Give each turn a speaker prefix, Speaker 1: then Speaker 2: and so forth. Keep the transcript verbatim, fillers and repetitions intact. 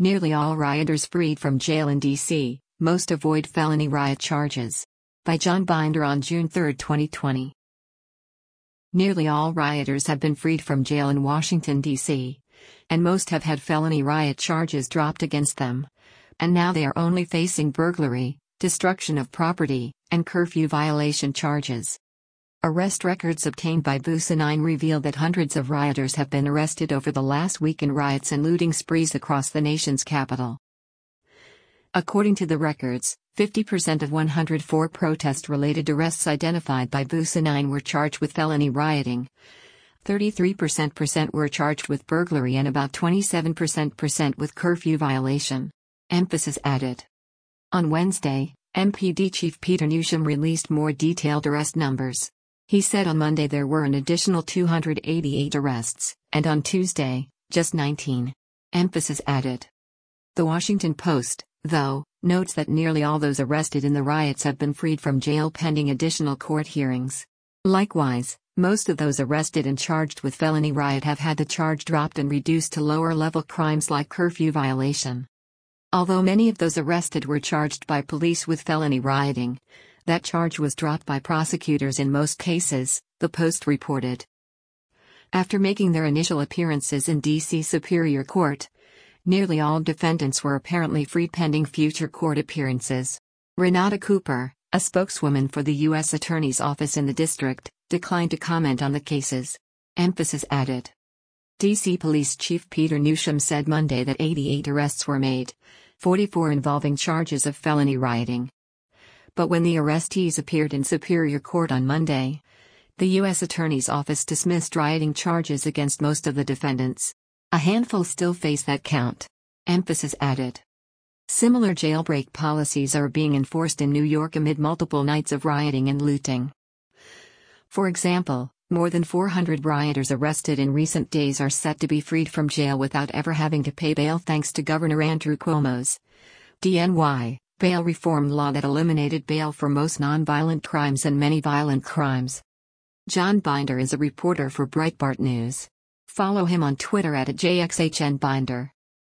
Speaker 1: Nearly all rioters freed from jail in D C, most avoid felony riot charges. By John Binder on June third, twenty twenty. Nearly all rioters have been freed from jail in Washington, D C, and most have had felony riot charges dropped against them. And now they are only facing burglary, destruction of property, and curfew violation charges. Arrest records obtained by Busa nine reveal that hundreds of rioters have been arrested over the last week in riots and looting sprees across the nation's capital. According to the records, fifty percent of one hundred four protest-related arrests identified by Busa nine were charged with felony rioting, thirty-three percent were charged with burglary and about twenty-seven percent with curfew violation. Emphasis added. On Wednesday, M P D Chief Peter Newsham released more detailed arrest numbers. He said on Monday there were an additional two hundred eighty-eight arrests, and on Tuesday, just nineteen. Emphasis added. The Washington Post, though, notes that nearly all those arrested in the riots have been freed from jail pending additional court hearings. Likewise, most of those arrested and charged with felony riot have had the charge dropped and reduced to lower-level crimes like curfew violation. Although many of those arrested were charged by police with felony rioting, that charge was dropped by prosecutors in most cases, the Post reported. After making their initial appearances in D C Superior Court, nearly all defendants were apparently freed pending future court appearances. Renata Cooper, a spokeswoman for the U S Attorney's Office in the district, declined to comment on the cases. Emphasis added. D C Police Chief Peter Newsham said Monday that eighty-eight arrests were made, forty-four involving charges of felony rioting. But when the arrestees appeared in Superior Court on Monday, the U S Attorney's Office dismissed rioting charges against most of the defendants. A handful still face that count. Emphasis added. Similar jailbreak policies are being enforced in New York amid multiple nights of rioting and looting. For example, more than four hundred rioters arrested in recent days are set to be freed from jail without ever having to pay bail thanks to Governor Andrew Cuomo's D N Y bail reform law that eliminated bail for most nonviolent crimes and many violent crimes. John Binder is a reporter for Breitbart News. Follow him on Twitter at J X H N Binder.